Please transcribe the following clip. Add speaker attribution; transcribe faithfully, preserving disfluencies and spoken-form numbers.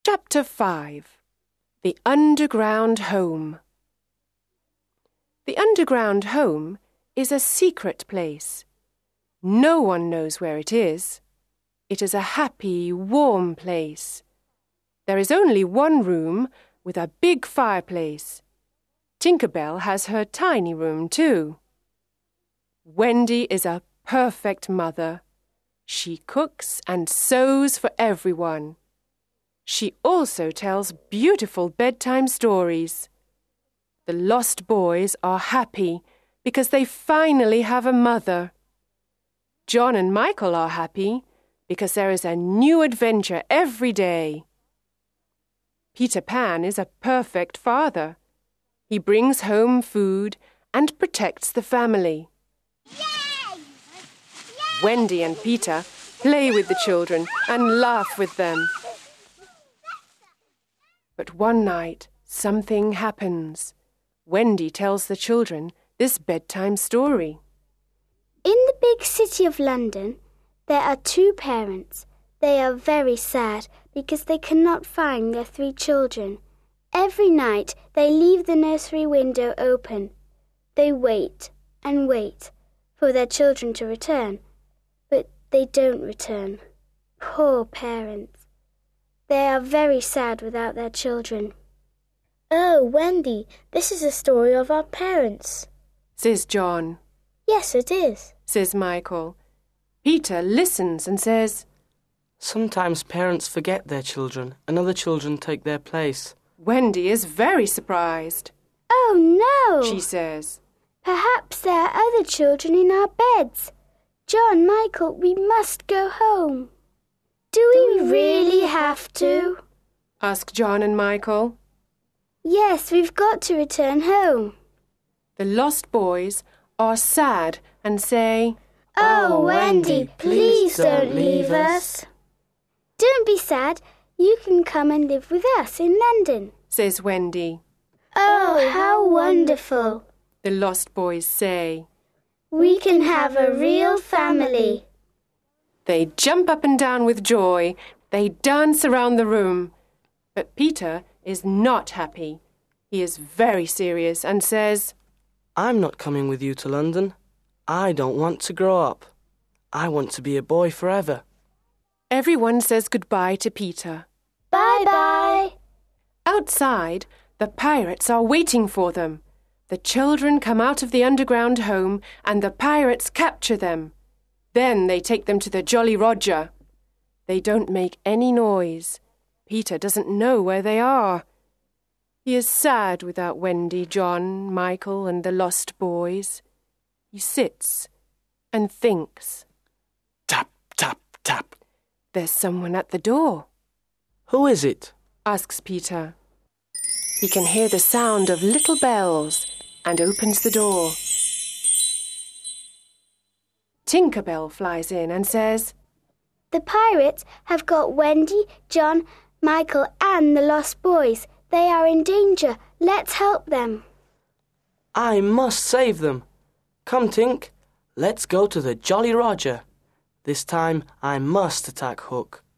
Speaker 1: Chapter five. The Underground Home. The underground home is a secret place. No one knows where it is. It is a happy, warm place. There is only one room with a big fireplace. Tinker Bell has her tiny room too. Wendy is a perfect mother. She cooks and sews for everyone. She also tells beautiful bedtime stories. The lost boys are happy because they finally have a mother. John and Michael are happy because there is a new adventure every day. Peter Pan is a perfect father. He brings home food and protects the family.
Speaker 2: Yay! Yay!
Speaker 1: Wendy and Peter play with the children and laugh with them. But one night, something happens. Wendy tells the children this bedtime story.
Speaker 2: In the big city of London, there are two parents. They are very sad because they cannot find their three children. Every night they leave the nursery window open. They wait and wait for their children to return, but they don't return. Poor parents. They are very sad without their children.
Speaker 3: Oh, Wendy, this is a story of our parents,
Speaker 1: says John.
Speaker 3: Yes, it is,
Speaker 1: says Michael. Peter listens and says,
Speaker 4: Sometimes parents forget their children and other children take their place.
Speaker 1: Wendy is very surprised.
Speaker 2: Oh, no,
Speaker 1: she says.
Speaker 2: Perhaps there are other children in our beds. John, Michael, we must go home. Do we, Do we really have to?
Speaker 1: ask John and Michael.
Speaker 2: Yes, we've got to return home.
Speaker 1: The lost boys are sad and say,
Speaker 2: Oh, Wendy, please don't leave us. Don't be sad. You can come and live with us in London,
Speaker 1: says Wendy.
Speaker 2: Oh, how wonderful,
Speaker 1: the lost boys say.
Speaker 2: We can have a real family.
Speaker 1: They jump up and down with joy. They dance around the room. But Peter is not happy. He is very serious and says,
Speaker 4: I'm not coming with you to London. I don't want to grow up. I want to be a boy forever.
Speaker 1: Everyone says goodbye to Peter.
Speaker 2: Bye-bye.
Speaker 1: Outside, the pirates are waiting for them. The children come out of the underground home and the pirates capture them. Then they take them to the Jolly Roger. They don't make any noise. Peter doesn't know where they are. He is sad without Wendy, John, Michael, and the lost boys. He sits and thinks.
Speaker 4: Tap, tap, tap.
Speaker 1: There's someone at the door.
Speaker 4: Who is it?
Speaker 1: asks Peter. He can hear the sound of little bells and opens the door. Tinker Bell flies in and says,
Speaker 2: The pirates have got Wendy, John, Michael and the lost boys. They are in danger. Let's help them.
Speaker 4: I must save them. Come, Tink. Let's go to the Jolly Roger. This time I must attack Hook.